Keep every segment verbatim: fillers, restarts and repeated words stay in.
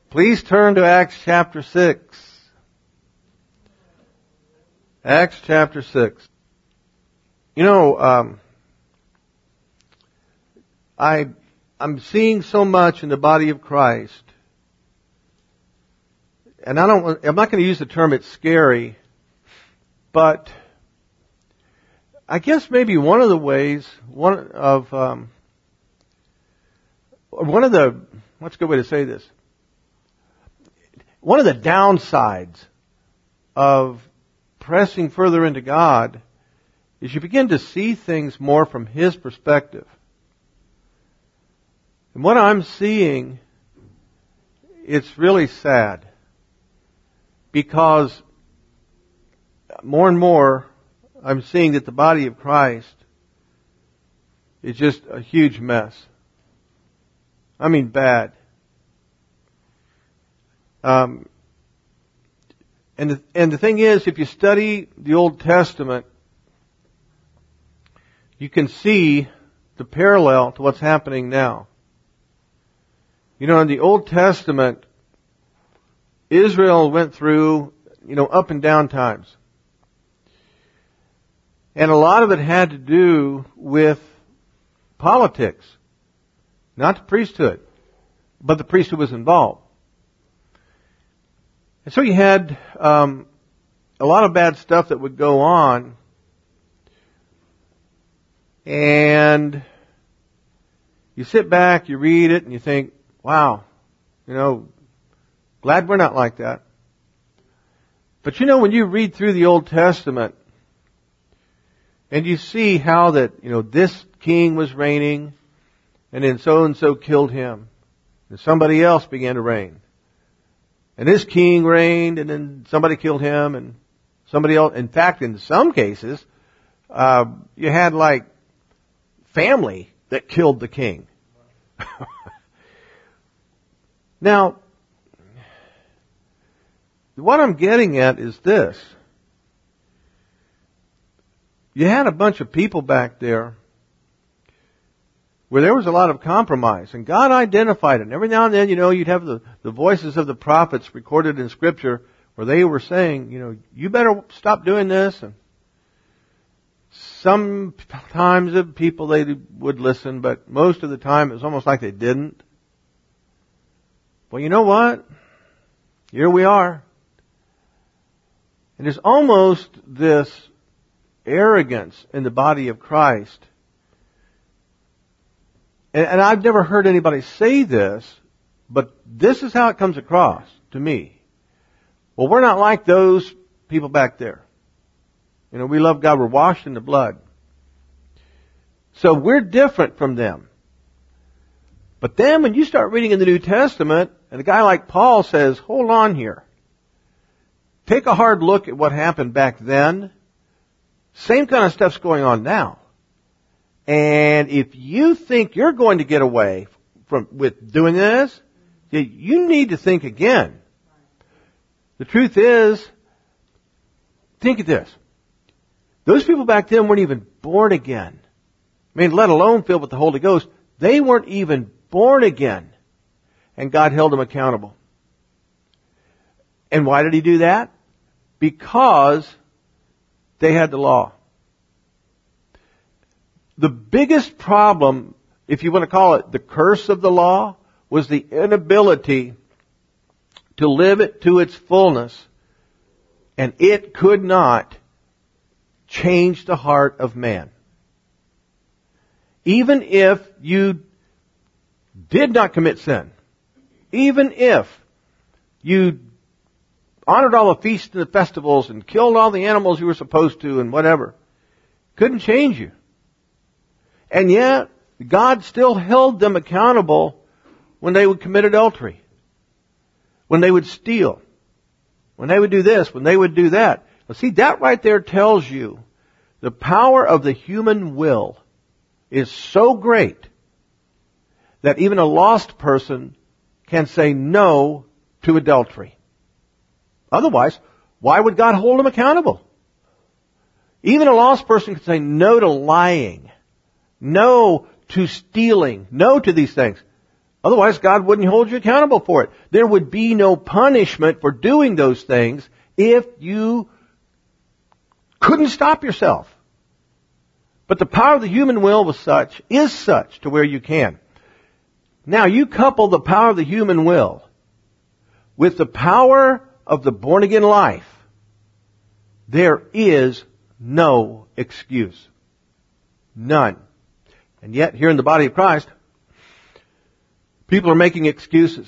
Please turn to Acts chapter six. Acts chapter six. You know, um, I, I'm seeing so much in the body of Christ, and I don't, I'm not going to use the term it's scary, but I guess maybe one of the ways, one of, um, one of the, what's a good way to say this? One of the downsides of pressing further into God is you begin to see things more from His perspective. And what I'm seeing, it's really sad. Because more and more, I'm seeing that the body of Christ is just a huge mess. I mean bad. Um, and the, and the thing is, if you study the Old Testament, you can see the parallel to what's happening now. You know, in the Old Testament, Israel went through, you know, up and down times. And a lot of it had to do with politics. Not the priesthood, but the priesthood was involved. And so you had um, a lot of bad stuff that would go on. And you sit back, you read it, and you think, wow, you know, glad we're not like that. But you know, when you read through the Old Testament, and you see how that, you know, this king was reigning, and then so-and-so killed him, and somebody else began to reign. And this king reigned, and then somebody killed him, and somebody else. In fact, in some cases, uh, you had like family that killed the king. Now, what I'm getting at is this. You had a bunch of people back there where there was a lot of compromise, and God identified it. And every now and then, you know, you'd have the, the voices of the prophets recorded in Scripture where they were saying, you know, you better stop doing this. And sometimes the people, they would listen, but most of the time it was almost like they didn't. Well, you know what? Here we are. And there's almost this arrogance in the body of Christ. And, and I've never heard anybody say this, but this is how it comes across to me. Well, we're not like those people back there. You know, we love God. We're washed in the blood. So we're different from them. But then when you start reading in the New Testament, and a guy like Paul says, hold on here. Take a hard look at what happened back then. Same kind of stuff's going on now. And if you think you're going to get away from with doing this, you need to think again. The truth is, think of this. Those people back then weren't even born again. I mean, let alone filled with the Holy Ghost. They weren't even born again. And God held them accountable. And why did He do that? Because they had the law. The biggest problem, if you want to call it the curse of the law, was the inability to live it to its fullness. And it could not change the heart of man. Even if you did not commit sin, even if you honored all the feasts and the festivals and killed all the animals you were supposed to and whatever, couldn't change you. And yet, God still held them accountable when they would commit adultery, when they would steal, when they would do this, when they would do that. Now see, that right there tells you the power of the human will is so great that even a lost person can say no to adultery. Otherwise, why would God hold them accountable? Even a lost person can say no to lying, no to stealing, no to these things. Otherwise, God wouldn't hold you accountable for it. There would be no punishment for doing those things if you couldn't stop yourself. But the power of the human will was such, is such to where you can. Now, you couple the power of the human will with the power of the born-again life, there is no excuse. None. And yet, here in the body of Christ, people are making excuses.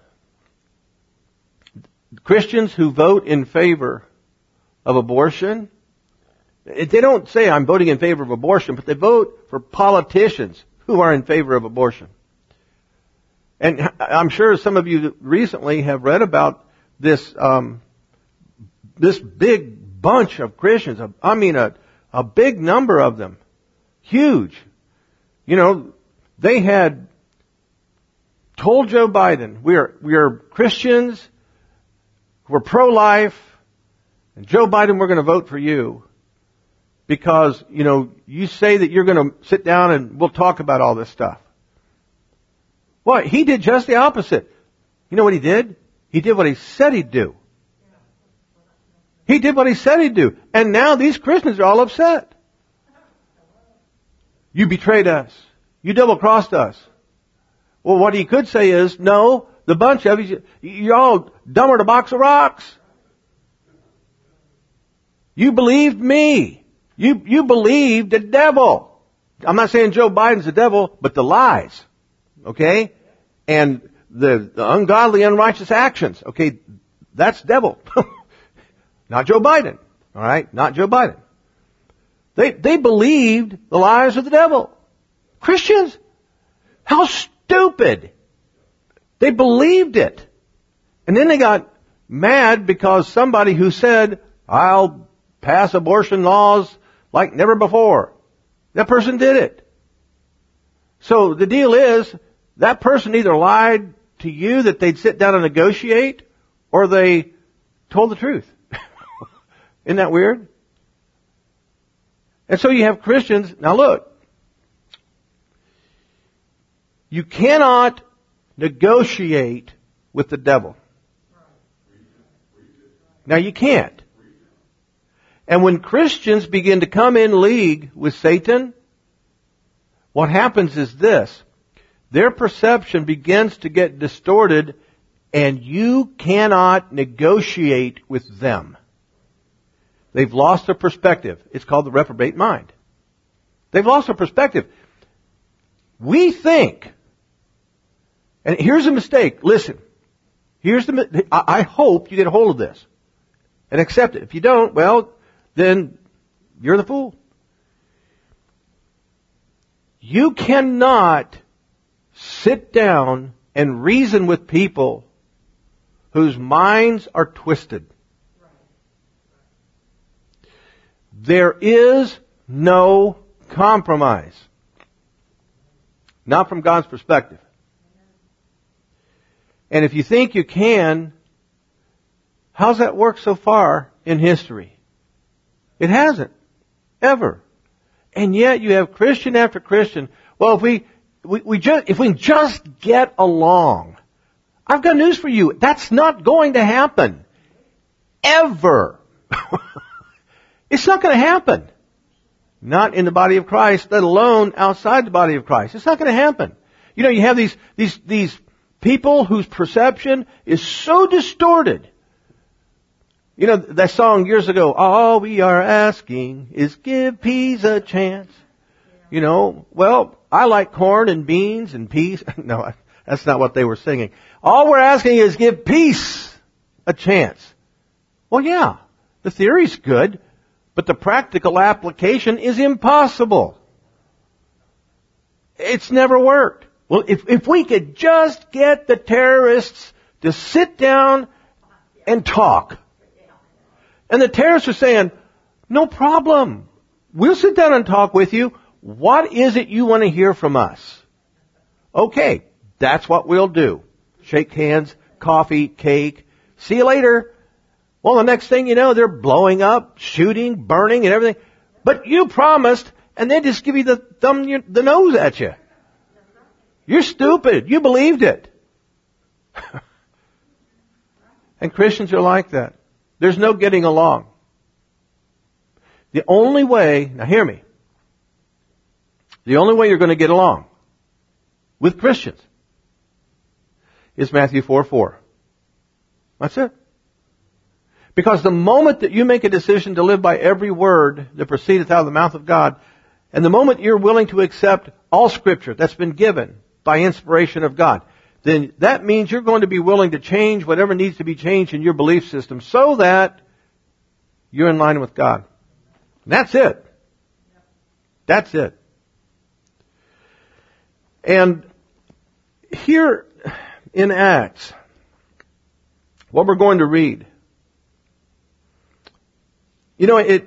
Christians who vote in favor of abortion, they don't say, I'm voting in favor of abortion, but they vote for politicians who are in favor of abortion. And I'm sure some of you recently have read about this, um, this big bunch of Christians. I mean, a, a big number of them. Huge. You know, they had told Joe Biden, we are, we are Christians, we're pro-life, and Joe Biden, we're going to vote for you. Because, you know, you say that you're going to sit down and we'll talk about all this stuff. Well, he did just the opposite. You know what he did? He did what he said he'd do. He did what he said he'd do. And now these Christians are all upset. You betrayed us. You double-crossed us. Well, what he could say is, no, the bunch of you, you're all dumber than a box of rocks. You believed me. You, you believed the devil. I'm not saying Joe Biden's the devil, but the lies. Okay? And the, the ungodly, unrighteous actions. Okay? That's devil. Not Joe Biden. Alright? Not Joe Biden. They, they believed the lies of the devil. Christians? How stupid. They believed it. And then they got mad because somebody who said, I'll pass abortion laws like never before. That person did it. So the deal is, that person either lied to you that they'd sit down and negotiate, or they told the truth. Isn't that weird? And so you have Christians, now look, you cannot negotiate with the devil. Now you can't. And when Christians begin to come in league with Satan, what happens is this. Their perception begins to get distorted, and you cannot negotiate with them. They've lost their perspective. It's called the reprobate mind. They've lost their perspective. We think, and here's a mistake. Listen, here's the. I hope you get a hold of this and accept it. If you don't, well, then you're the fool. You cannot sit down and reason with people whose minds are twisted. There is no compromise. Not from God's perspective. And if you think you can, how's that worked so far in history? It hasn't. Ever. And yet you have Christian after Christian. Well, if we, we, we just, if we can just get along. I've got news for you. That's not going to happen. Ever. It's not going to happen. Not in the body of Christ, let alone outside the body of Christ. It's not going to happen. You know, you have these, these, these people whose perception is so distorted. You know, that song years ago, all we are asking is give peace a chance. You know, well, I like corn and beans and peas. No, that's not what they were singing. All we're asking is give peace a chance. Well, yeah, the theory's good, but the practical application is impossible. It's never worked. Well, if, if we could just get the terrorists to sit down and talk. And the terrorists are saying, no problem. We'll sit down and talk with you. What is it you want to hear from us? Okay, that's what we'll do. Shake hands, coffee, cake. See you later. Well, the next thing you know, they're blowing up, shooting, burning, and everything. But you promised, and they just give you the thumb, the nose at you. You're stupid. You believed it. And Christians are like that. There's no getting along. The only way, now hear me, the only way you're going to get along with Christians is Matthew four four. That's it. Because the moment that you make a decision to live by every word that proceedeth out of the mouth of God, and the moment you're willing to accept all Scripture that's been given by inspiration of God, then that means you're going to be willing to change whatever needs to be changed in your belief system so that you're in line with God. And that's it. That's it. And here in Acts, what we're going to read, you know, it,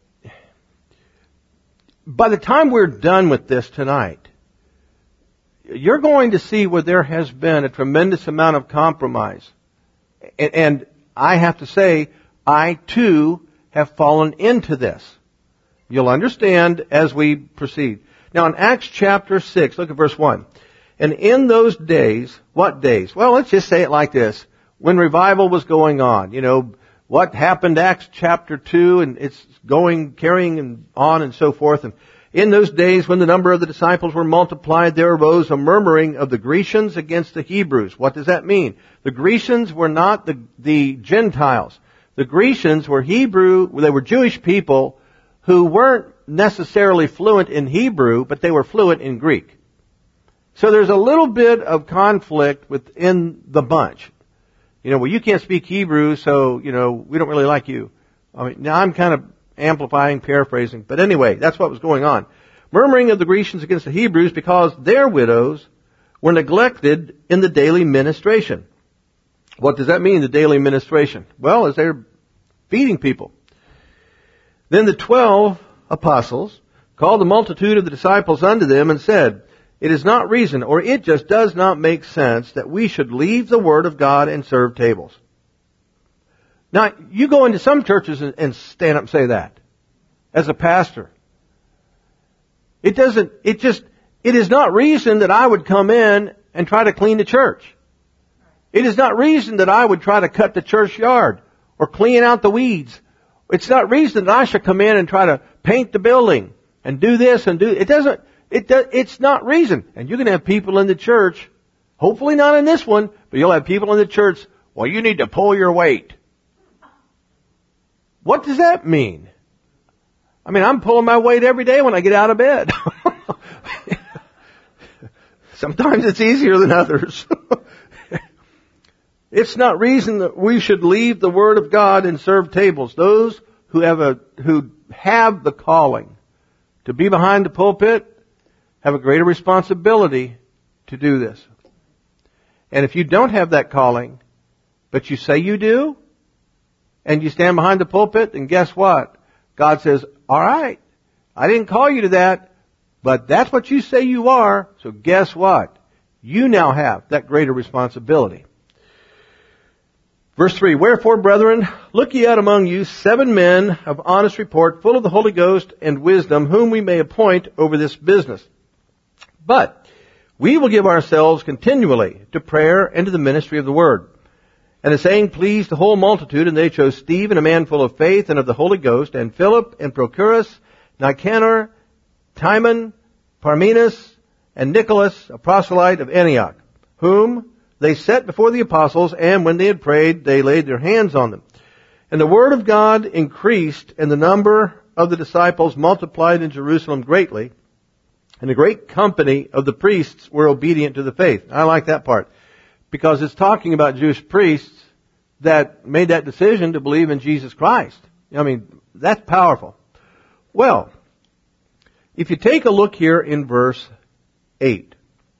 by the time we're done with this tonight, you're going to see where there has been a tremendous amount of compromise. And, and I have to say, I too have fallen into this. You'll understand as we proceed. Now in Acts chapter six, look at verse one. And in those days, what days? Well, let's just say it like this. When revival was going on, you know, what happened Acts chapter two, and it's going, carrying on and so forth. And in those days when the number of the disciples were multiplied, there arose a murmuring of the Grecians against the Hebrews. What does that mean? The Grecians were not the, the Gentiles. The Grecians were Hebrew, they were Jewish people who weren't necessarily fluent in Hebrew, but they were fluent in Greek. So there's a little bit of conflict within the bunch. You know, well, you can't speak Hebrew, so, you know, we don't really like you. I mean, now I'm kind of amplifying, paraphrasing, but anyway, that's what was going on. Murmuring of the Grecians against the Hebrews because their widows were neglected in the daily ministration. What does that mean, the daily ministration? Well, as they're feeding people. Then the twelve apostles called the multitude of the disciples unto them and said, it is not reason, or it just does not make sense that we should leave the Word of God and serve tables. Now, you go into some churches and, and stand up and say that as a pastor. It doesn't, it just, it is not reason that I would come in and try to clean the church. It is not reason that I would try to cut the church yard or clean out the weeds. It's not reason that I should come in and try to paint the building and do this and do, it doesn't, It does, it's not reason. And you're going to have people in the church, hopefully not in this one, but you'll have people in the church, well, you need to pull your weight. What does that mean? I mean, I'm pulling my weight every day when I get out of bed. Sometimes it's easier than others. It's not reason that we should leave the Word of God and serve tables. Those who have a, who have the calling to be behind the pulpit have a greater responsibility to do this. And if you don't have that calling, but you say you do, and you stand behind the pulpit, then guess what? God says, all right, I didn't call you to that, but that's what you say you are, so guess what? You now have that greater responsibility. Verse three, wherefore, brethren, look ye out among you seven men of honest report, full of the Holy Ghost and wisdom, whom we may appoint over this business. But we will give ourselves continually to prayer and to the ministry of the Word. And the saying pleased the whole multitude, and they chose Stephen, a man full of faith and of the Holy Ghost, and Philip, and Prochorus, Nicanor, Timon, Parmenas, and Nicholas, a proselyte of Antioch, whom they set before the apostles, and when they had prayed, they laid their hands on them. And the word of God increased, and the number of the disciples multiplied in Jerusalem greatly, and a great company of the priests were obedient to the faith. I like that part, because it's talking about Jewish priests that made that decision to believe in Jesus Christ. I mean, that's powerful. Well, if you take a look here in verse eight,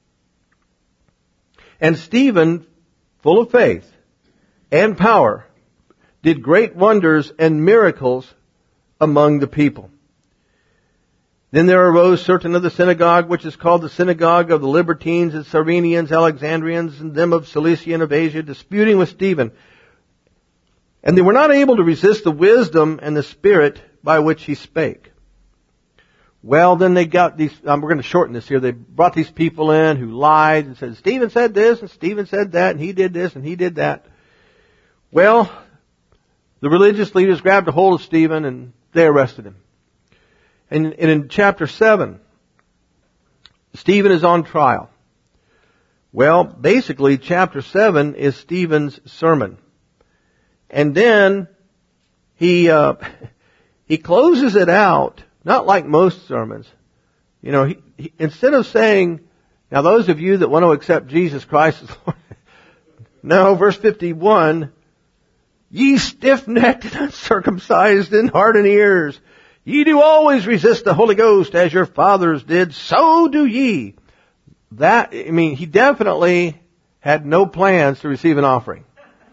and Stephen, full of faith and power, did great wonders and miracles among the people. Then there arose certain of the synagogue, which is called the synagogue of the Libertines, and Cyrenians, Alexandrians, and them of Cilicia and of Asia, disputing with Stephen. And they were not able to resist the wisdom and the spirit by which he spake. Well, then they got these, um, we're going to shorten this here, they brought these people in who lied and said, Stephen said this, and Stephen said that, and he did this, and he did that. Well, the religious leaders grabbed a hold of Stephen, and they arrested him. And, and in chapter seven, Stephen is on trial. Well, basically, chapter seven is Stephen's sermon. And then he uh, he closes it out, not like most sermons. You know, he, he, instead of saying, now those of you that want to accept Jesus Christ as Lord, no, verse fifty-one, ye stiff-necked and uncircumcised in heart and ears, ye do always resist the Holy Ghost as your fathers did, so do ye. That, I mean, he definitely had no plans to receive an offering.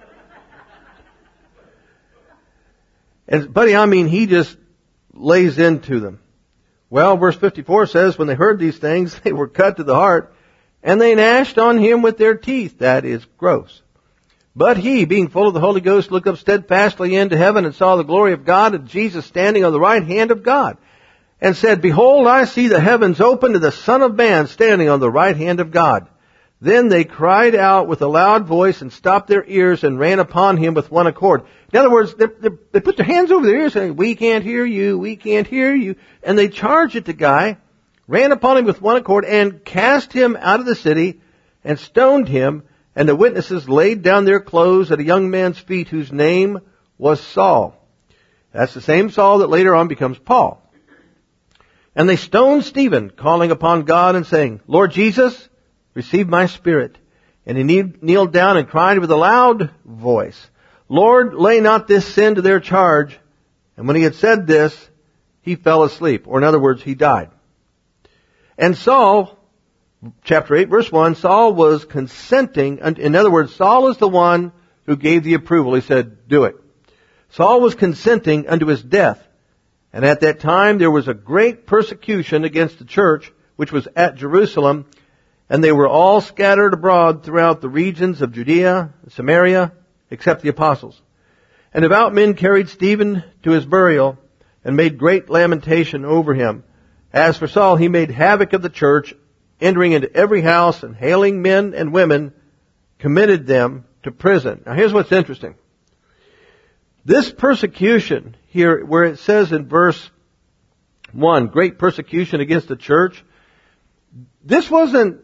And, buddy, I mean, he just lays into them. Well, verse fifty-four says, when they heard these things, they were cut to the heart, and they gnashed on him with their teeth. That is gross. But he, being full of the Holy Ghost, looked up steadfastly into heaven and saw the glory of God and Jesus standing on the right hand of God, and said, Behold, I see the heavens opened and the Son of Man standing on the right hand of God. Then they cried out with a loud voice and stopped their ears and ran upon him with one accord. In other words, they, they, they put their hands over their ears saying, we can't hear you, we can't hear you. And they charged at the guy, ran upon him with one accord, and cast him out of the city and stoned him. And the witnesses laid down their clothes at a young man's feet whose name was Saul. That's the same Saul that later on becomes Paul. And they stoned Stephen, calling upon God and saying, Lord Jesus, receive my spirit. And he kneeled down and cried with a loud voice, Lord, lay not this sin to their charge. And when he had said this, he fell asleep. Or in other words, he died. And Saul, chapter eight, verse one, Saul was consenting. In other words, Saul is the one who gave the approval. He said, do it. Saul was consenting unto his death. And at that time there was a great persecution against the church, which was at Jerusalem, and they were all scattered abroad throughout the regions of Judea and Samaria, except the apostles. And devout men carried Stephen to his burial, and made great lamentation over him. As for Saul, he made havoc of the church, entering into every house, and hailing men and women, committed them to prison. Now here's what's interesting. This persecution here, where it says in verse one, great persecution against the church, this wasn't,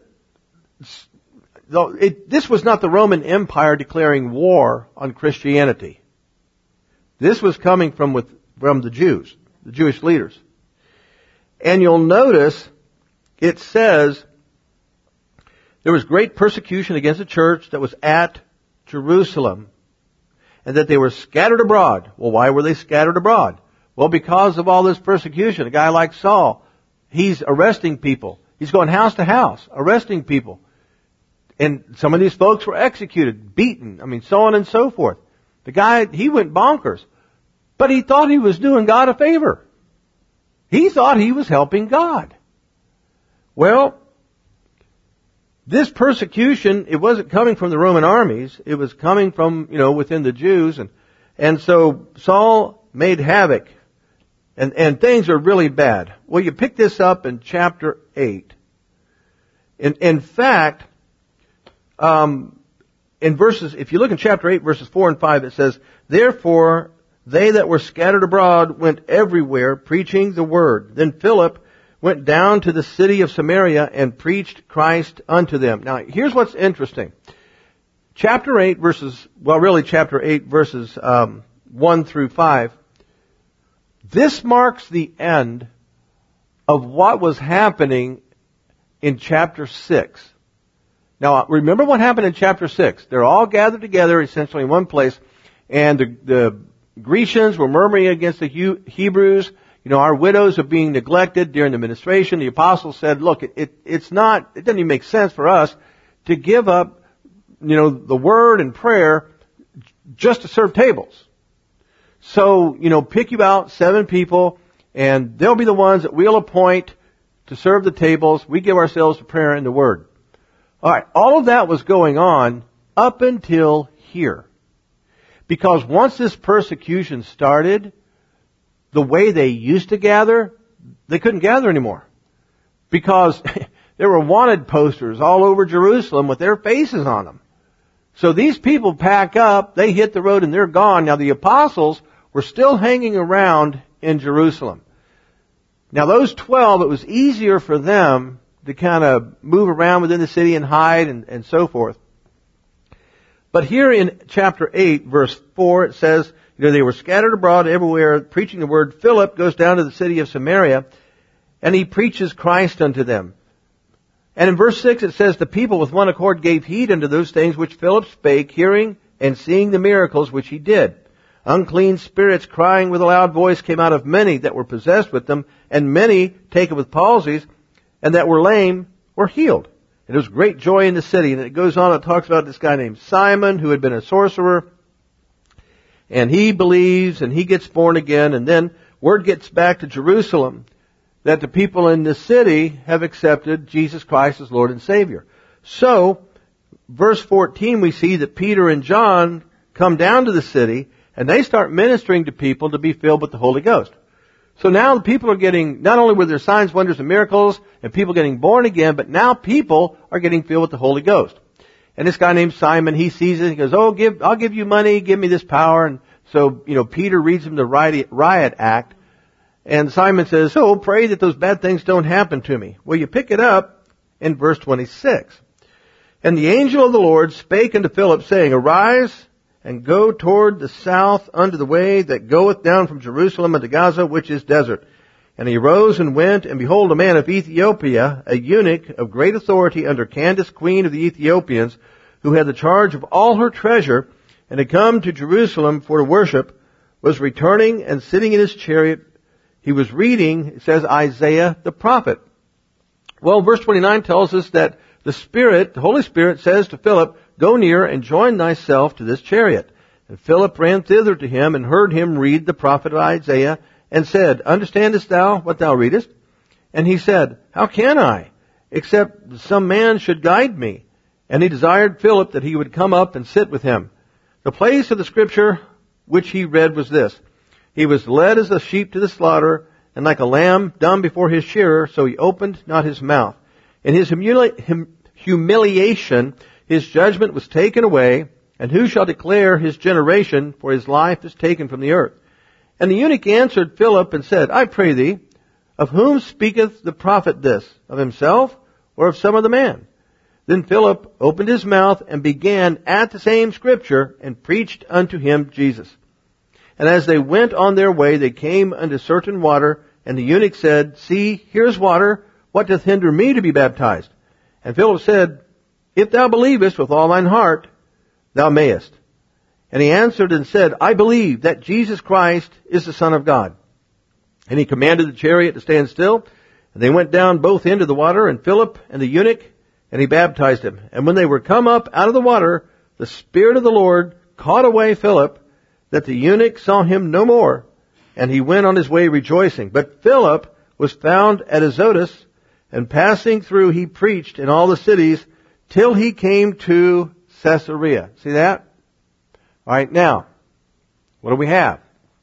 it, this was not the Roman Empire declaring war on Christianity. This was coming from with, from the Jews, the Jewish leaders. And you'll notice it says there was great persecution against the church that was at Jerusalem, and that they were scattered abroad. Well, why were they scattered abroad? Well, because of all this persecution. A guy like Saul, he's arresting people. He's going house to house, arresting people. And some of these folks were executed, beaten, I mean, so on and so forth. The guy, he went bonkers. But he thought he was doing God a favor. He thought he was helping God. Well, this persecution, it wasn't coming from the Roman armies. It was coming from, you know, within the Jews. And, and so Saul made havoc. And, and things are really bad. Well, you pick this up in chapter eight. In, in fact, um, in verses, if you look in chapter eight, verses four and five, it says, Therefore, they that were scattered abroad went everywhere preaching the word. Then Philip went down to the city of Samaria and preached Christ unto them. Now, here's what's interesting. Chapter eight verses, well really chapter eight verses um, one through five, this marks the end of what was happening in chapter six. Now, remember what happened in chapter six. They're all gathered together essentially in one place, and the, the Grecians were murmuring against the Hebrews. You know, our widows are being neglected during the ministration. The apostles said, look, it, it, it's not, it doesn't even make sense for us to give up, you know, the word and prayer just to serve tables. So, you know, pick you out seven people, and they'll be the ones that we'll appoint to serve the tables. We give ourselves to prayer and the word. All right, all of that was going on up until here. Because once this persecution started, the way they used to gather they couldn't gather anymore because there were wanted posters all over Jerusalem with their faces on them. So these people pack up, they hit the road, and they're gone. Now the apostles were still hanging around in Jerusalem. Now those twelve, it was easier for them to kind of move around within the city and hide and, and so forth. But here in chapter eight, verse four, it says, you know, they were scattered abroad everywhere, preaching the word. Philip goes down to the city of Samaria, and he preaches Christ unto them. And in verse six it says, the people with one accord gave heed unto those things which Philip spake, hearing and seeing the miracles which he did. Unclean spirits crying with a loud voice came out of many that were possessed with them, and many taken with palsies, and that were lame were healed. And there was great joy in the city. And it goes on, it talks about this guy named Simon, who had been a sorcerer, and he believes, and he gets born again, and then word gets back to Jerusalem that the people in the city have accepted Jesus Christ as Lord and Savior. So, verse fourteen, we see that Peter and John come down to the city, and they start ministering to people to be filled with the Holy Ghost. So now the people are getting, not only were there signs, wonders, and miracles, and people getting born again, but now people are getting filled with the Holy Ghost. And this guy named Simon, he sees it, he goes, oh, give, I'll give you money, give me this power. And so, you know, Peter reads him the riot, riot act, and Simon says, so pray that those bad things don't happen to me. Well, you pick it up in verse twenty-six. And the angel of the Lord spake unto Philip, saying, arise, and go toward the south unto the way that goeth down from Jerusalem unto Gaza, which is desert. And he rose and went, and behold, a man of Ethiopia, a eunuch of great authority under Candace, queen of the Ethiopians, who had the charge of all her treasure, and had come to Jerusalem for to worship, was returning and sitting in his chariot. He was reading, it says, Isaiah the prophet. Well, verse twenty-nine tells us that the Spirit, the Holy Spirit, says to Philip, go near and join thyself to this chariot. And Philip ran thither to him and heard him read the prophet Isaiah, and said, understandest thou what thou readest? And he said, how can I, except some man should guide me? And he desired Philip that he would come up and sit with him. The place of the scripture which he read was this: he was led as a sheep to the slaughter, and like a lamb dumb before his shearer, so he opened not his mouth. In his humili- hum- humiliation, his judgment was taken away, and who shall declare his generation, for his life is taken from the earth? And the eunuch answered Philip and said, I pray thee, of whom speaketh the prophet this? Of himself, or of some other man? Then Philip opened his mouth and began at the same scripture, and preached unto him Jesus. And as they went on their way, they came unto certain water, and the eunuch said, see, here is water, what doth hinder me to be baptized? And Philip said, if thou believest with all thine heart, thou mayest. And he answered and said, I believe that Jesus Christ is the Son of God. And he commanded the chariot to stand still, and they went down both into the water, and Philip and the eunuch, and he baptized him. And when they were come up out of the water, the Spirit of the Lord caught away Philip, that the eunuch saw him no more, and he went on his way rejoicing. But Philip was found at Azotus, and passing through he preached in all the cities, till he came to Caesarea. See that? All right, now, what do we have?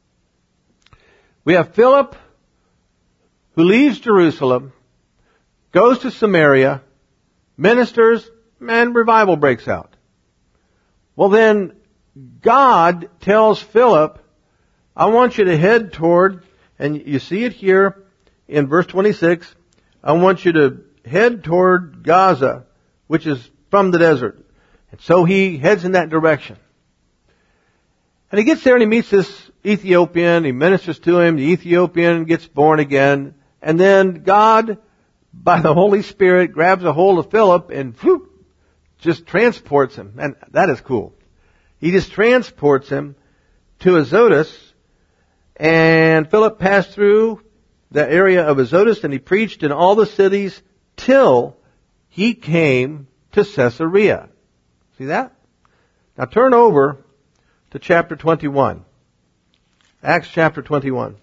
We have Philip, who leaves Jerusalem, goes to Samaria, ministers, and revival breaks out. Well then, God tells Philip, I want you to head toward, and you see it here in verse twenty-six, I want you to head toward Gaza, which is from the desert. And so he heads in that direction. And he gets there and he meets this Ethiopian, he ministers to him, the Ethiopian gets born again, and then God, by the Holy Spirit, grabs a hold of Philip and whoop, just transports him. And that is cool. He just transports him to Azotus, and Philip passed through the area of Azotus, and he preached in all the cities till he came to Caesarea. See that? Now turn over to chapter twenty-one. Acts chapter twenty-one.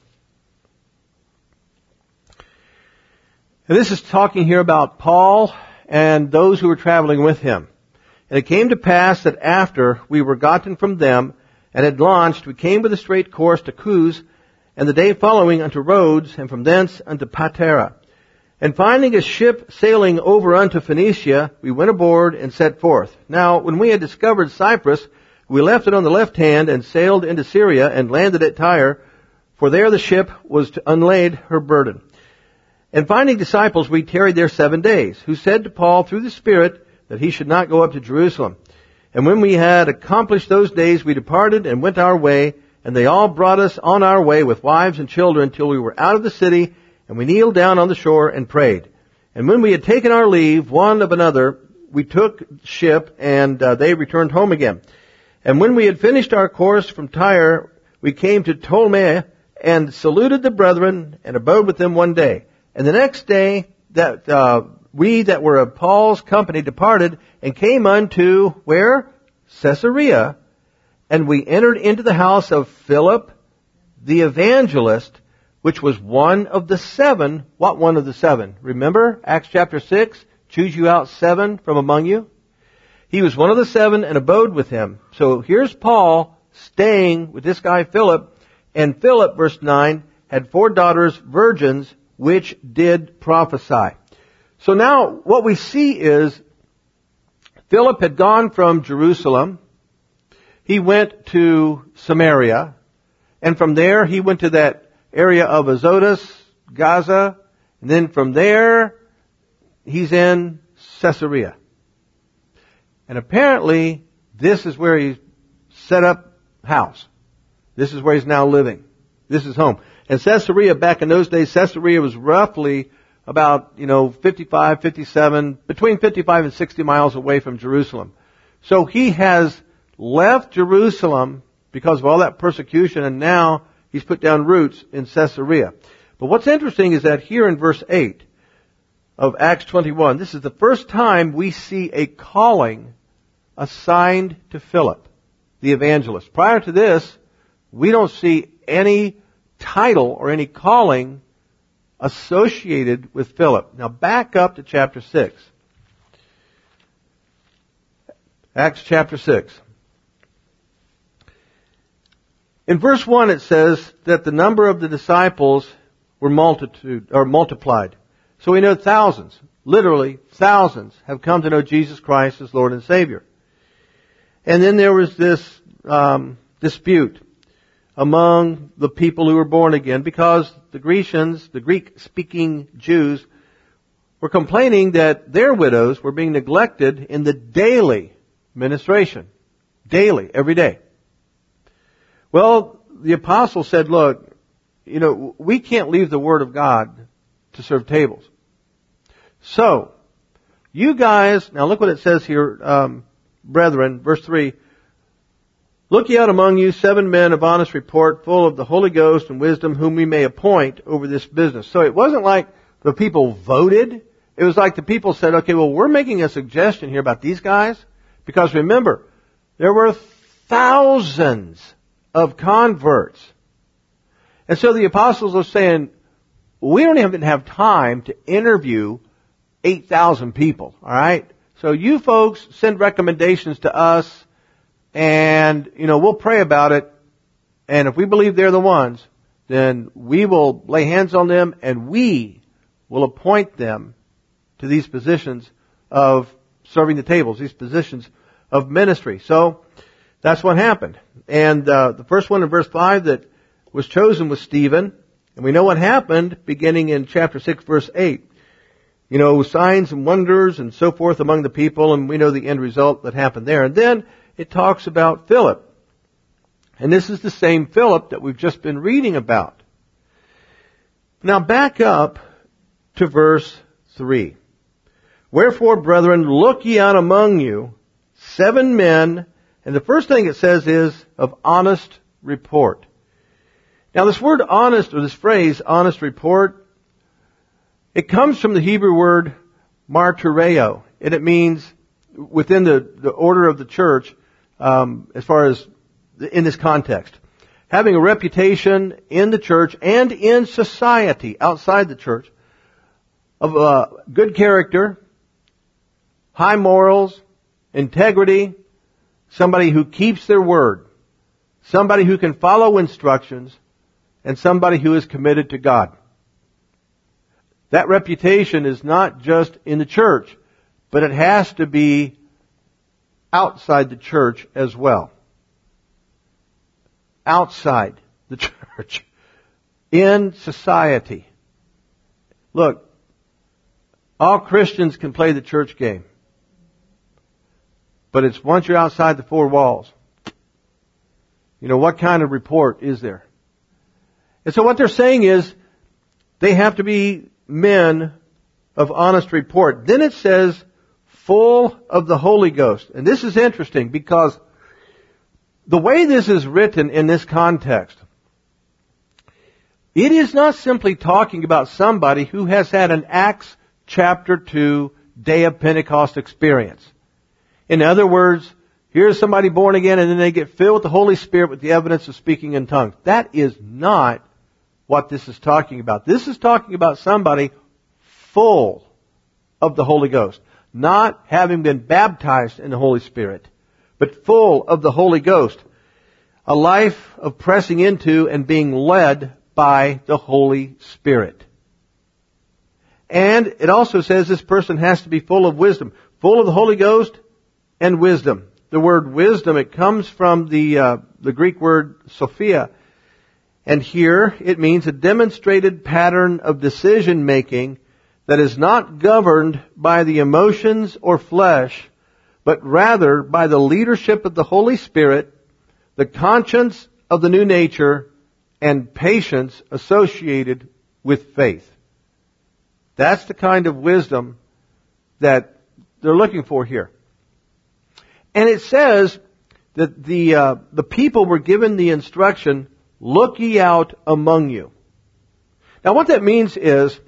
And this is talking here about Paul and those who were traveling with him. And it came to pass that after we were gotten from them and had launched, we came with a straight course to Cus, and the day following unto Rhodes, and from thence unto Patara. And finding a ship sailing over unto Phoenicia, we went aboard and set forth. Now, when we had discovered Cyprus, we left it on the left hand and sailed into Syria and landed at Tyre, for there the ship was to unlade her burden. And finding disciples, we tarried there seven days, who said to Paul through the Spirit that he should not go up to Jerusalem. And when we had accomplished those days, we departed and went our way, and they all brought us on our way with wives and children till we were out of the city, and we kneeled down on the shore and prayed. And when we had taken our leave one of another, we took ship, and uh, they returned home again. And when we had finished our course from Tyre, we came to Ptolemais, and saluted the brethren, and abode with them one day. And the next day, that uh, we that were of Paul's company departed, and came unto, where? Caesarea. And we entered into the house of Philip, the evangelist, which was one of the seven. What one of the seven? Remember, Acts chapter six, choose you out seven from among you. He was one of the seven and abode with him. So here's Paul staying with this guy Philip. And Philip, verse nine, had four daughters, virgins, which did prophesy. So now what we see is Philip had gone from Jerusalem. He went to Samaria. And from there he went to that area of Azotus, Gaza. And then from there he's in Caesarea. And apparently this is where he set up house. This is where he's now living. This is home. And Caesarea, back in those days, Caesarea was roughly about, you know, fifty-five, fifty-seven, between fifty-five and sixty miles away from Jerusalem. So he has left Jerusalem because of all that persecution, and now he's put down roots in Caesarea. But what's interesting is that here in verse eight of Acts twenty-one, this is the first time we see a calling assigned to Philip, the evangelist. Prior to this, we don't see any title or any calling associated with Philip. Now back up to chapter six. Acts chapter six. In verse one it says that the number of the disciples were multitude or multiplied. So we know thousands, literally thousands, have come to know Jesus Christ as Lord and Savior. And then there was this um, dispute among the people who were born again, because the Grecians, the Greek-speaking Jews, were complaining that their widows were being neglected in the daily ministration. Daily, every day. Well, the apostle said, look, you know, we can't leave the Word of God to serve tables. So, you guys, now look what it says here, um, brethren, verse three, look ye out among you seven men of honest report, full of the Holy Ghost and wisdom, whom we may appoint over this business. So it wasn't like the people voted. It was like the people said, okay, well, we're making a suggestion here about these guys. Because remember, there were thousands of converts. And so the apostles are saying, we don't even have time to interview eight thousand people, alright? So you folks send recommendations to us, and, you know, we'll pray about it, and if we believe they're the ones, then we will lay hands on them, and we will appoint them to these positions of serving the tables, these positions of ministry. So, that's what happened. And uh, the first one in verse five that was chosen was Stephen, and we know what happened beginning in chapter six, verse eight. You know, signs and wonders and so forth among the people, and we know the end result that happened there. And then it talks about Philip. And this is the same Philip that we've just been reading about. Now back up to verse three. Wherefore, brethren, look ye out among you seven men, and the first thing it says is of honest report. Now this word honest, or this phrase, honest report, it comes from the Hebrew word martyreo, and it means within the, the order of the church, um, as far as in this context, having a reputation in the church and in society outside the church of uh, good character, high morals, integrity, somebody who keeps their word, somebody who can follow instructions, and somebody who is committed to God. That reputation is not just in the church, but it has to be outside the church as well. Outside the church. In society. Look, all Christians can play the church game. But it's once you're outside the four walls. You know, what kind of report is there? And so what they're saying is, they have to be men of honest report. Then it says, full of the Holy Ghost. And this is interesting because the way this is written in this context, it is not simply talking about somebody who has had an Acts chapter two day of Pentecost experience. In other words, here's somebody born again and then they get filled with the Holy Spirit with the evidence of speaking in tongues. That is not what this is talking about. This is talking about somebody full of the Holy Ghost. Not having been baptized in the Holy Spirit, but full of the Holy Ghost. A life of pressing into and being led by the Holy Spirit. And it also says this person has to be full of wisdom. Full of the Holy Ghost and wisdom. The word wisdom, it comes from the uh, the Greek word Sophia. And here it means a demonstrated pattern of decision making that is not governed by the emotions or flesh, but rather by the leadership of the Holy Spirit, the conscience of the new nature, and patience associated with faith. That's the kind of wisdom that they're looking for here. And it says that the uh, the people were given the instruction, look ye out among you. Now what that means is,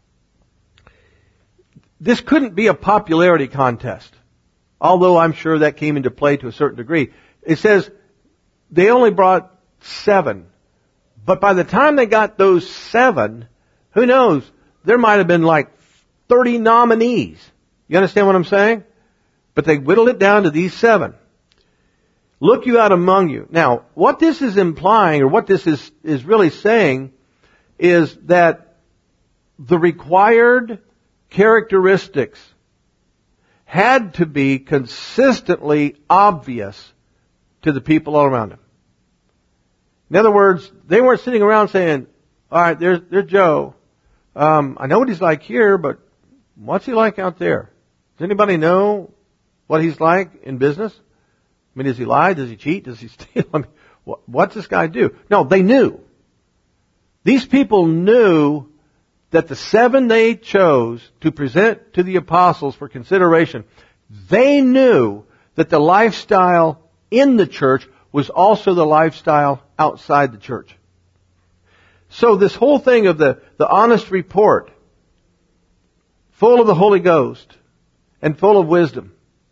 this couldn't be a popularity contest, although I'm sure that came into play to a certain degree. It says they only brought seven. But by the time they got those seven, who knows, there might have been like thirty nominees. You understand what I'm saying? But they whittled it down to these seven. Look you out among you. Now, what this is implying, or what this is, is really saying, is that the required characteristics had to be consistently obvious to the people all around him. In other words, they weren't sitting around saying, all right, there's, there's Joe. Um, I know what he's like here, but what's he like out there? Does anybody know what he's like in business? I mean, does he lie? Does he cheat? Does he steal? I mean, what, what's this guy do? No, they knew. These people knew that the seven they chose to present to the apostles for consideration, they knew that the lifestyle in the church was also the lifestyle outside the church. So this whole thing of the, the honest report, full of the Holy Ghost and full of wisdom.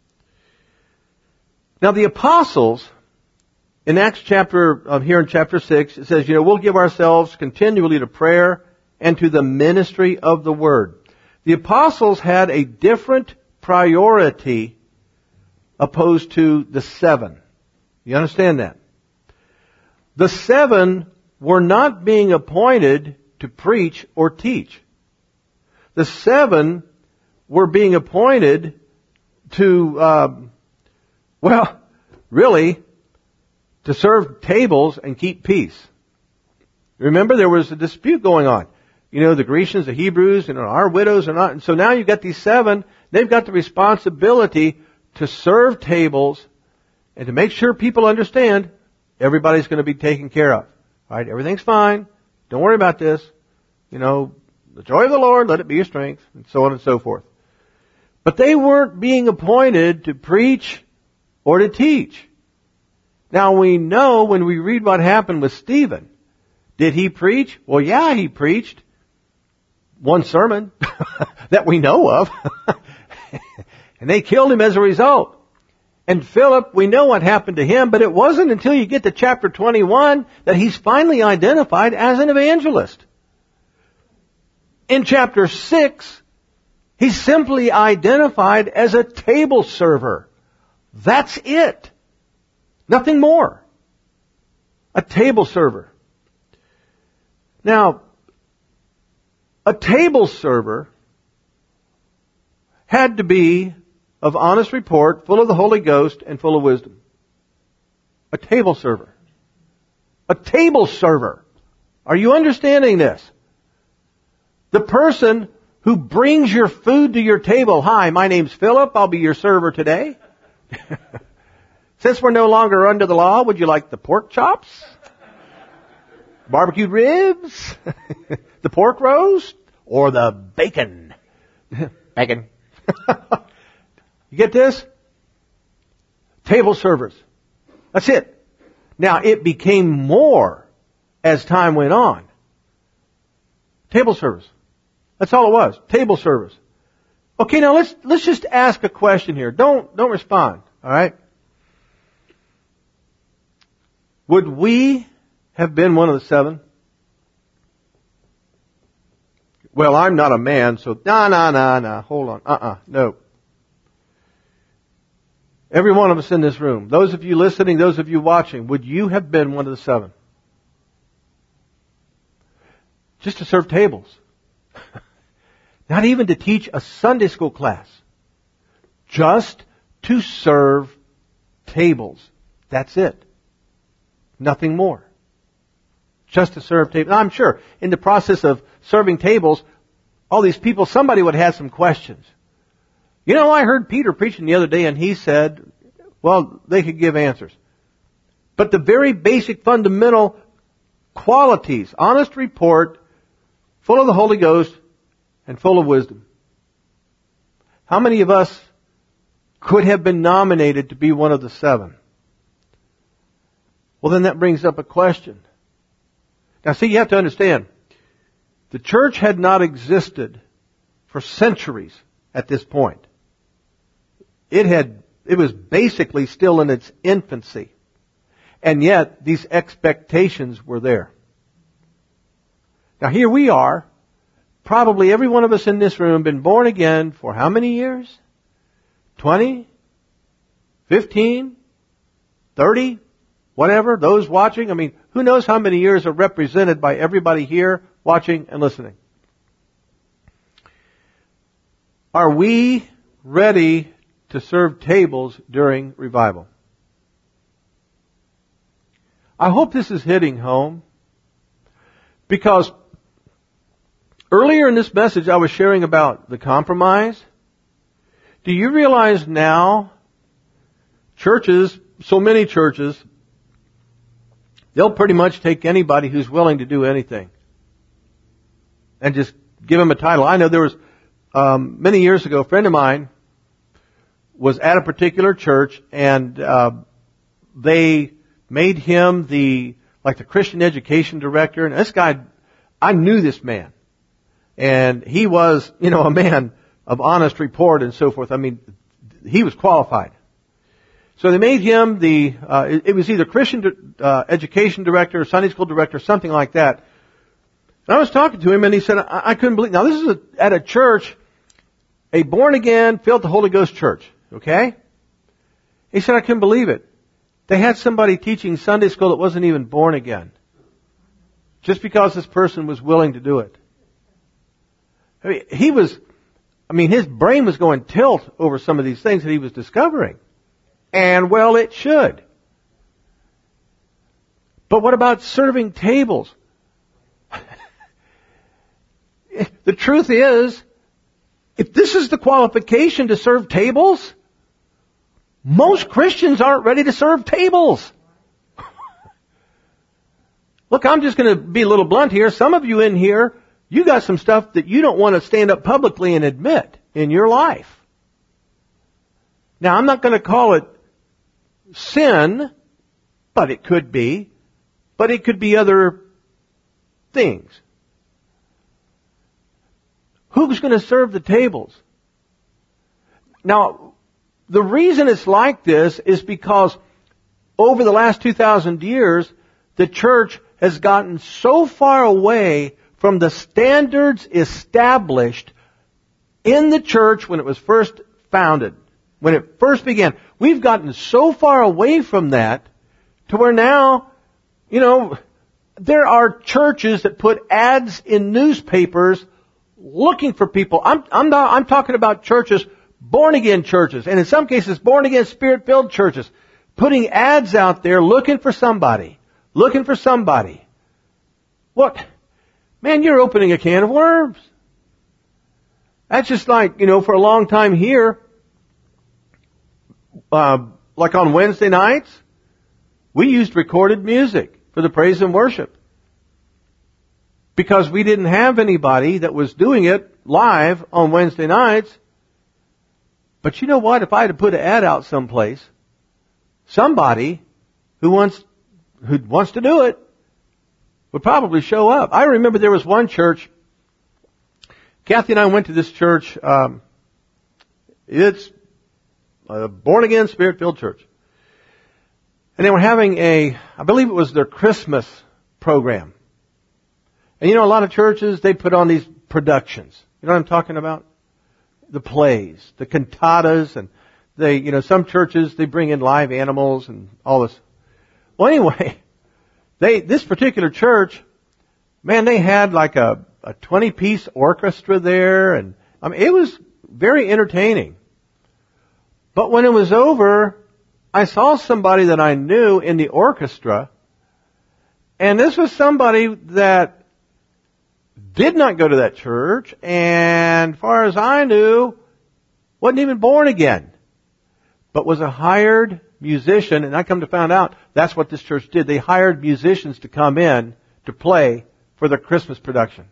Now the apostles, in Acts chapter, uh, here in chapter six, it says, you know, we'll give ourselves continually to prayer and to the ministry of the Word. The apostles had a different priority opposed to the seven. You understand that? The seven were not being appointed to preach or teach. The seven were being appointed to, um, well, really, to serve tables and keep peace. Remember, there was a dispute going on. You know, the Grecians, the Hebrews, you know, our widows are not. And so now you've got these seven. They've got the responsibility to serve tables and to make sure people understand everybody's going to be taken care of. All right, everything's fine. Don't worry about this. You know, the joy of the Lord, let it be your strength, and so on and so forth. But they weren't being appointed to preach or to teach. Now we know when we read what happened with Stephen. Did he preach? Well, yeah, he preached one sermon that we know of. And they killed him as a result. And Philip, we know what happened to him, but it wasn't until you get to chapter twenty-one that he's finally identified as an evangelist. In chapter six, he's simply identified as a table server. That's it. Nothing more. A table server. Now, a table server had to be of honest report, full of the Holy Ghost, and full of wisdom. A table server. A table server. Are you understanding this? The person who brings your food to your table. Hi, my name's Philip. I'll be your server today. Since we're no longer under the law, would you like the pork chops? Barbecued ribs? The pork roast? Or the bacon? Bacon. You get this? Table servers. That's it. Now, it became more as time went on. Table service. That's all it was. Table service. Okay, now let's let's just ask a question here. Don't don't respond. All right? Would we have been one of the seven? Well, I'm not a man, so no, no, no, no. Hold on. Uh-uh. No. Every one of us in this room, those of you listening, those of you watching, would you have been one of the seven? Just to serve tables. Not even to teach a Sunday school class. Just to serve tables. That's it. Nothing more. Just to serve tables. Now, I'm sure in the process of serving tables, all these people, somebody would have some questions. You know, I heard Peter preaching the other day and he said, well, they could give answers. But the very basic fundamental qualities, honest report, full of the Holy Ghost, and full of wisdom. How many of us could have been nominated to be one of the seven? Well, then that brings up a question. Now see, you have to understand, the church had not existed for centuries at this point. It had, it was basically still in its infancy. And yet, these expectations were there. Now here we are, probably every one of us in this room been born again for how many years? twenty? fifteen? thirty? Whatever, those watching. I mean, who knows how many years are represented by everybody here watching and listening. Are we ready to serve tables during revival? I hope this is hitting home, because earlier in this message I was sharing about the compromise. Do you realize now churches, so many churches, they'll pretty much take anybody who's willing to do anything and just give them a title. I know there was, um, many years ago, a friend of mine was at a particular church, and uh, they made him the, like the Christian education director. And this guy, I knew this man. And he was, you know, a man of honest report and so forth. I mean, he was qualified. So they made him the, uh, it, it was either Christian uh, education director or Sunday school director, something like that. And I was talking to him and he said, I, I couldn't believe, now this is a, at a church, a born again, filled with the Holy Ghost church, okay? He said, I couldn't believe it. They had somebody teaching Sunday school that wasn't even born again. Just because this person was willing to do it. I mean, he was, I mean, his brain was going tilt over some of these things that he was discovering. And well, it should. But what about serving tables? The truth is, if this is the qualification to serve tables, most Christians aren't ready to serve tables. Look, I'm just going to be a little blunt here. Some of you in here, you got some stuff that you don't want to stand up publicly and admit in your life. Now, I'm not going to call it sin, but it could be. But it could be other things. Who's going to serve the tables? Now, the reason it's like this is because over the last two thousand years, the church has gotten so far away from the standards established in the church when it was first founded, when it first began. We've gotten so far away from that to where now, you know, there are churches that put ads in newspapers looking for people. I'm, I'm not, I'm talking about churches, born again churches, and in some cases born again spirit filled churches, putting ads out there looking for somebody, looking for somebody. What? Man, you're opening a can of worms. That's just like, you know, for a long time here, uh, like on Wednesday nights, we used recorded music for the praise and worship. Because we didn't have anybody that was doing it live on Wednesday nights. But you know what? If I had to put an ad out someplace, somebody who wants, who wants to do it would probably show up. I remember there was one church, Kathy and I went to this church, um, it's a born-again, spirit-filled church. And they were having a, I believe it was their Christmas program. And you know, a lot of churches, they put on these productions. You know what I'm talking about? The plays, the cantatas, and they, you know, some churches, they bring in live animals and all this. Well, anyway, they, this particular church, man, they had like a, a twenty-piece orchestra there, and I mean, it was very entertaining. But when it was over, I saw somebody that I knew in the orchestra, and this was somebody that did not go to that church, and as far as I knew, wasn't even born again, but was a hired musician. And I come to find out that's what this church did. They hired musicians to come in to play for their Christmas production.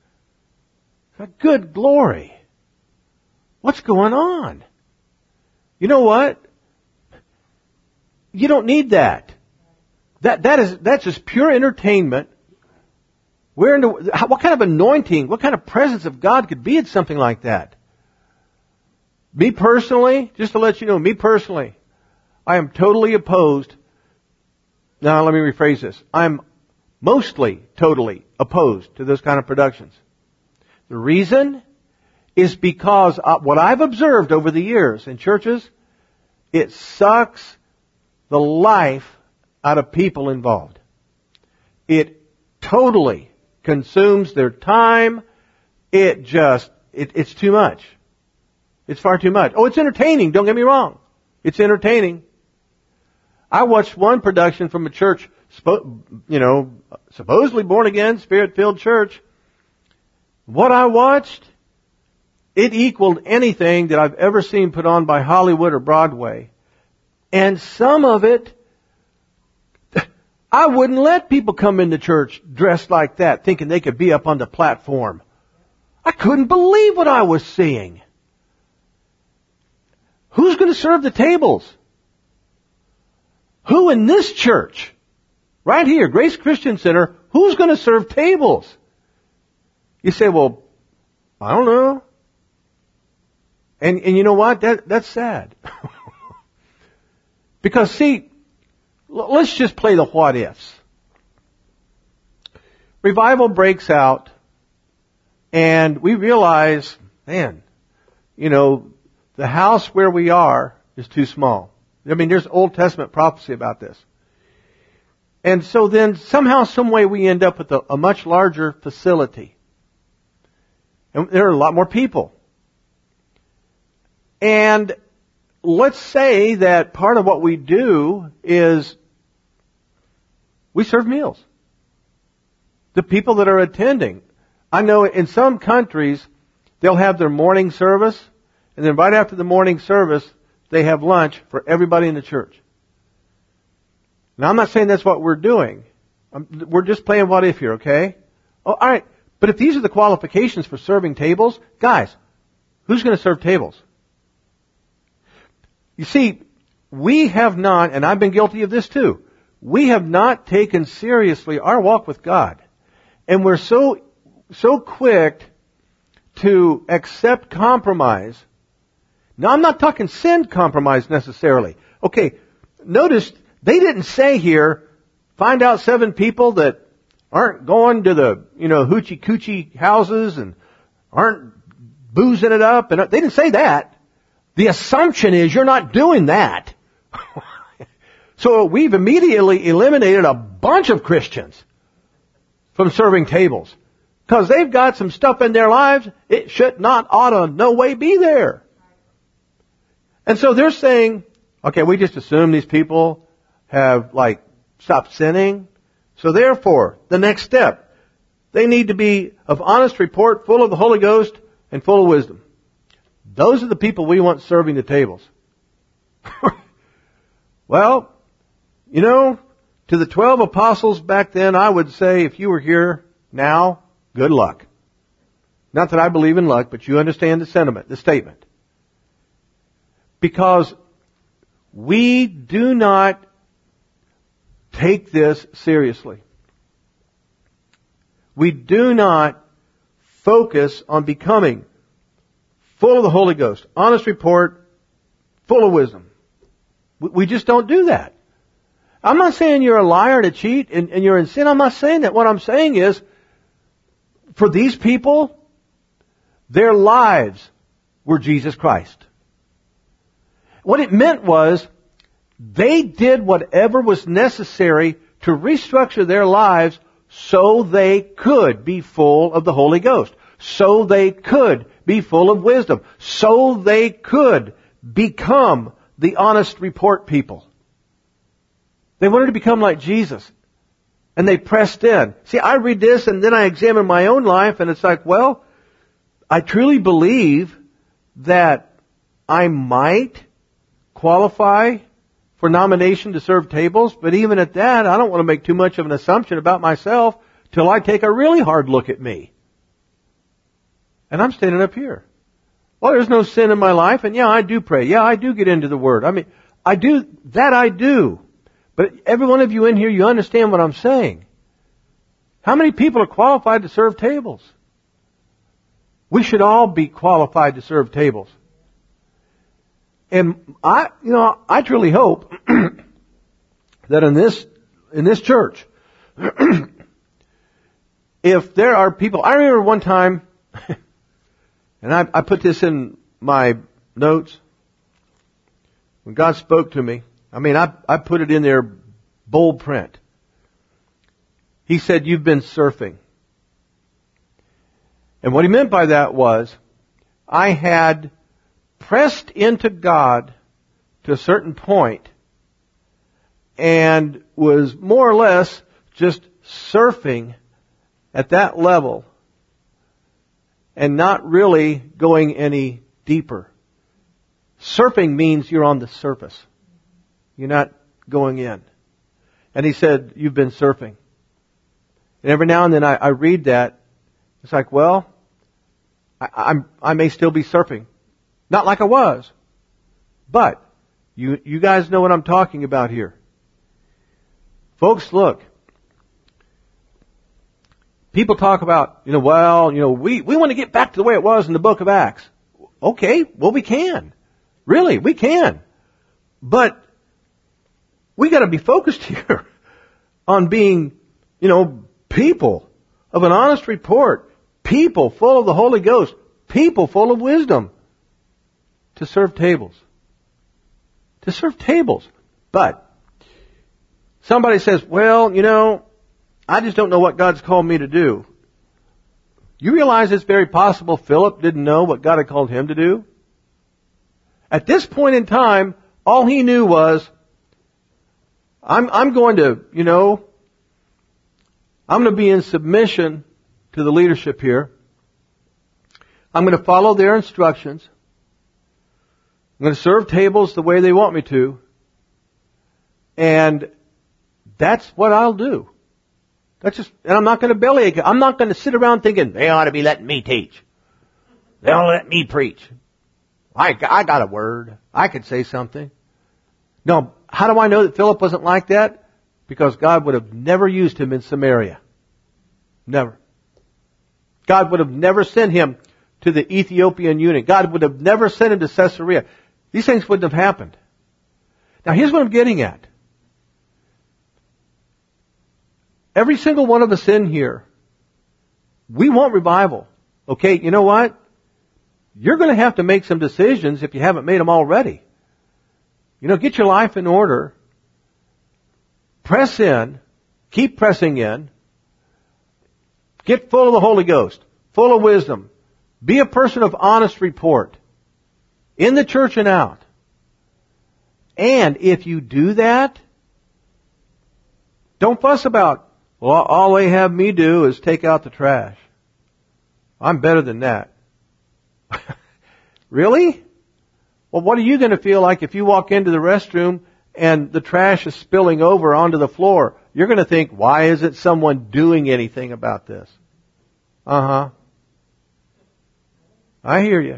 Good glory. What's going on? You know what? You don't need that. That that is that's just pure entertainment. Where in the, what kind of anointing, what kind of presence of God could be at something like that? Me personally, just to let you know, me personally, I am totally opposed. Now let me rephrase this. I'm mostly totally opposed to those kind of productions. The reason is because what I've observed over the years in churches, it sucks the life out of people involved. It totally consumes their time. It just, it, it's too much. It's far too much. Oh, it's entertaining. Don't get me wrong. It's entertaining. I watched one production from a church, you know, supposedly born again, spirit-filled church. What I watched, it equaled anything that I've ever seen put on by Hollywood or Broadway. And some of it, I wouldn't let people come into church dressed like that, thinking they could be up on the platform. I couldn't believe what I was seeing. Who's going to serve the tables? Who in this church, right here, Grace Christian Center, who's going to serve tables? You say, well, I don't know. And, and you know what? That, that's sad. Because see, let's just play the what ifs. Revival breaks out, and we realize, man, you know, the house where we are is too small. I mean, there's Old Testament prophecy about this. And so then somehow, some way we end up with a, a much larger facility. And there are a lot more people. And let's say that part of what we do is we serve meals. The people that are attending. I know in some countries, they'll have their morning service, and then right after the morning service, they have lunch for everybody in the church. Now, I'm not saying that's what we're doing. I'm, we're just playing what if here, okay? Oh, all right. But if these are the qualifications for serving tables, guys, who's going to serve tables? You see, we have not, and I've been guilty of this too, we have not taken seriously our walk with God. And we're so, so quick to accept compromise. Now, I'm not talking sin compromise necessarily. Okay, notice they didn't say here, find out seven people that aren't going to the, you know, hoochie coochie houses and aren't boozing it up. And they didn't say that. The assumption is you're not doing that. So we've immediately eliminated a bunch of Christians. from serving tables. Because they've got some stuff in their lives, it should not, ought to, no way be there. And so they're saying, okay, we just assume these people have, like, stopped sinning. So therefore, the next step, they need to be of honest report, full of the Holy Ghost, and full of wisdom. Those are the people we want serving the tables. Well, you know, to the twelve apostles back then, I would say, if you were here now, good luck. Not that I believe in luck, but you understand the sentiment, the statement. Because we do not take this seriously. We do not focus on becoming full of the Holy Ghost, honest report, full of wisdom. We just don't do that. I'm not saying you're a liar and a cheat and, and you're in sin. I'm not saying that. What I'm saying is, for these people, their lives were Jesus Christ. What it meant was, they did whatever was necessary to restructure their lives so they could be full of the Holy Ghost. So they could be full of wisdom. So they could become the honest report people. They wanted to become like Jesus. And they pressed in. See, I read this and then I examine my own life and it's like, well, I truly believe that I might qualify for nomination to serve tables, but even at that, I don't want to make too much of an assumption about myself till I take a really hard look at me. And I'm standing up here. Well, there's no sin in my life, and yeah, I do pray. Yeah, I do get into the Word. I mean, I do, that I do. But every one of you in here, you understand what I'm saying. How many people are qualified to serve tables? We should all be qualified to serve tables. And I, you know, I truly hope that in this, in this church, if there are people, I remember one time, and I, I put this in my notes, when God spoke to me, I mean, I, I put it in there bold print. He said, you've been surfing. And what he meant by that was, I had pressed into God to a certain point and was more or less just surfing at that level and not really going any deeper. Surfing means you're on the surface. You're not going in. And he said, you've been surfing. And every now and then I, I read that. It's like, well, I, I'm, I may still be surfing. Not like I was. But you, you guys know what I'm talking about here. Folks, look. People talk about, you know, well, you know, we, we want to get back to the way it was in the book of Acts. Okay, well we can. Really, we can. But we got to be focused here on being, you know, people of an honest report, people full of the Holy Ghost, people full of wisdom to serve tables. To serve tables. But somebody says, well, you know, I just don't know what God's called me to do. You realize it's very possible Philip didn't know what God had called him to do? At this point in time, all he knew was, I'm, I'm going to, you know, I'm going to be in submission to the leadership here. I'm going to follow their instructions. I'm going to serve tables the way they want me to. And that's what I'll do. That's just, and I'm not going to bellyache. I'm not going to sit around thinking, they ought to be letting me teach. They ought to let me preach. I, I got a word. I could say something. No, how do I know that Philip wasn't like that? Because God would have never used him in Samaria. Never. God would have never sent him to the Ethiopian eunuch. God would have never sent him to Caesarea. These things wouldn't have happened. Now here's what I'm getting at. Every single one of us in here, we want revival. Okay, you know what? You're going to have to make some decisions if you haven't made them already. You know, get your life in order. Press in. Keep pressing in. Get full of the Holy Ghost, full of wisdom. Be a person of honest report, in the church and out. And if you do that, don't fuss about, well, all they have me do is take out the trash. I'm better than that. Really? Well, what are you going to feel like if you walk into the restroom and the trash is spilling over onto the floor? You're going to think, why isn't someone doing anything about this? Uh-huh. I hear you.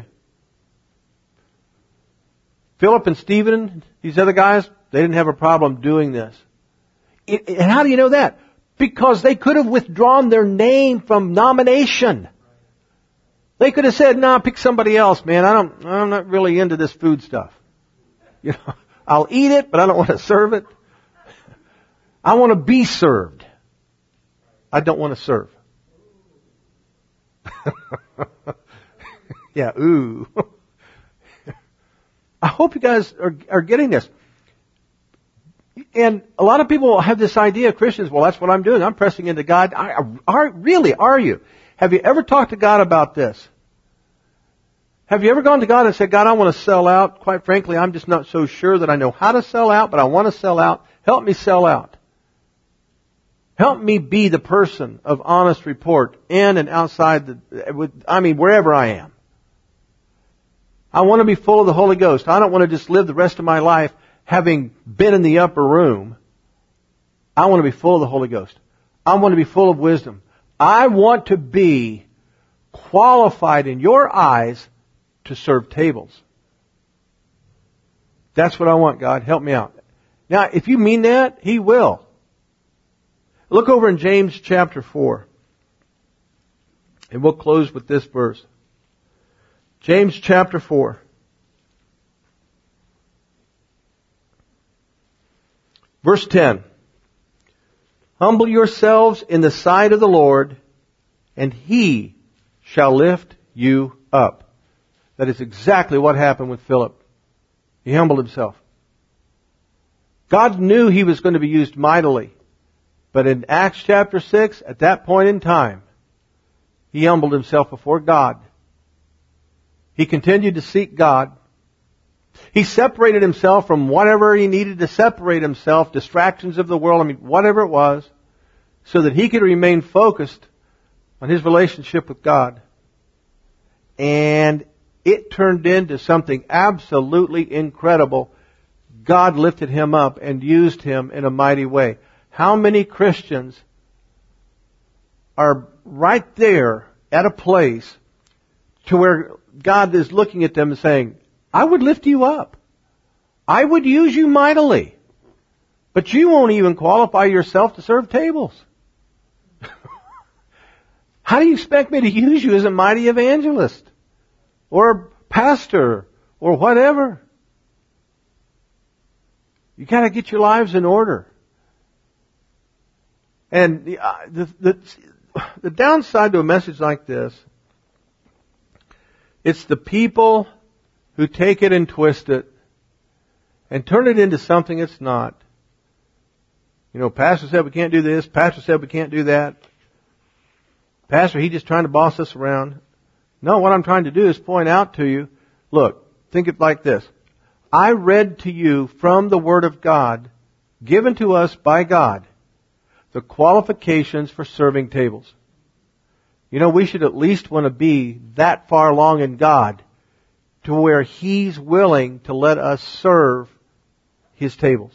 Philip and Stephen, these other guys, they didn't have a problem doing this. It, and how do you know that? Because they could have withdrawn their name from nomination. They could have said, "No, nah, pick somebody else, man. I don't, I'm not really into this food stuff. You know, I'll eat it, but I don't want to serve it. I want to be served. I don't want to serve." Yeah, ooh. I hope you guys are, are getting this. And a lot of people have this idea, Christians, well, that's what I'm doing. I'm pressing into God. I, are, really, are you? Have you ever talked to God about this? Have you ever gone to God and said, God, I want to sell out. Quite frankly, I'm just not so sure that I know how to sell out, but I want to sell out. Help me sell out. Help me be the person of honest report in and outside the, I mean, wherever I am. I want to be full of the Holy Ghost. I don't want to just live the rest of my life having been in the upper room. I want to be full of the Holy Ghost. I want to be full of wisdom. I want to be qualified in your eyes to serve tables. That's what I want, God. Help me out. Now, if you mean that, He will. Look over in James chapter four. And we'll close with this verse. James chapter four. Verse ten. Humble yourselves in the sight of the Lord, and He shall lift you up. That is exactly what happened with Philip. He humbled himself. God knew he was going to be used mightily. But in Acts chapter six, at that point in time, he humbled himself before God. He continued to seek God. He separated himself from whatever he needed to separate himself, distractions of the world, I mean, whatever it was, so that he could remain focused on his relationship with God. And it turned into something absolutely incredible. God lifted him up and used him in a mighty way. How many Christians are right there at a place to where God is looking at them and saying, I would lift you up. I would use you mightily. But you won't even qualify yourself to serve tables. How do you expect me to use you as a mighty evangelist? Or a pastor? Or whatever? You gotta get your lives in order. And the, uh, the, the, the downside to a message like this, it's the people who take it and twist it and turn it into something it's not. You know, Pastor said we can't do this. Pastor said we can't do that. Pastor, he's just trying to boss us around. No, what I'm trying to do is point out to you, look, think it like this. I read to you from the Word of God, given to us by God, the qualifications for serving tables. You know, we should at least want to be that far along in God to where He's willing to let us serve His tables.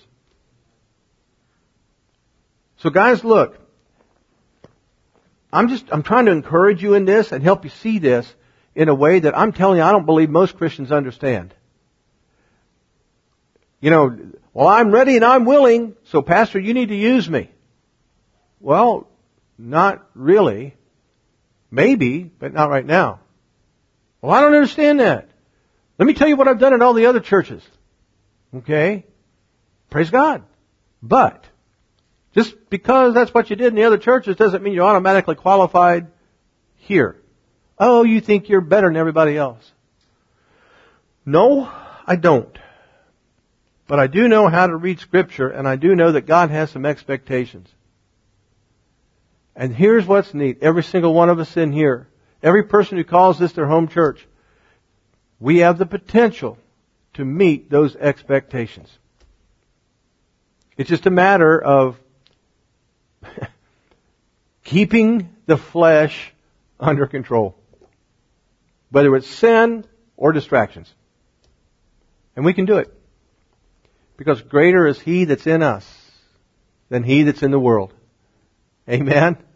So guys, look, I'm just, I'm trying to encourage you in this and help you see this in a way that I'm telling you I don't believe most Christians understand. You know, well, I'm ready and I'm willing, so Pastor, you need to use me. Well, not really. Maybe, but not right now. Well, I don't understand that. Let me tell you what I've done in all the other churches. Okay? Praise God. But, just because that's what you did in the other churches doesn't mean you're automatically qualified here. Oh, you think you're better than everybody else. No, I don't. But I do know how to read Scripture, and I do know that God has some expectations. And here's what's neat. Every single one of us in here, every person who calls this their home church, we have the potential to meet those expectations. It's just a matter of keeping the flesh under control. Whether it's sin or distractions. And we can do it. Because greater is He that's in us than he that's in the world. Amen?